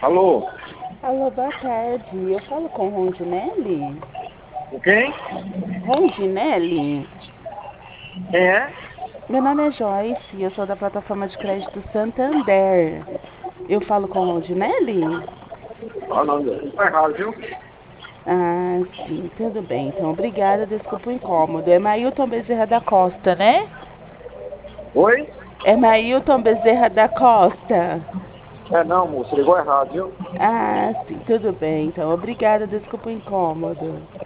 Alô? Alô, boa tarde. Eu falo com Rondinelli? Com quem? Rondinelli? Quem é? Meu nome é Joyce, eu sou da plataforma de crédito Santander. Eu falo com Rondinelli? Ah, não, tá errado, viu? Ah, sim, tudo bem. Então, obrigada, desculpa o incômodo. É Mailton Bezerra da Costa, né? Oi? É Mailton Bezerra da Costa. É não, moço, ligou errado, viu? Ah, sim, tudo bem. Então, obrigada, desculpa o incômodo.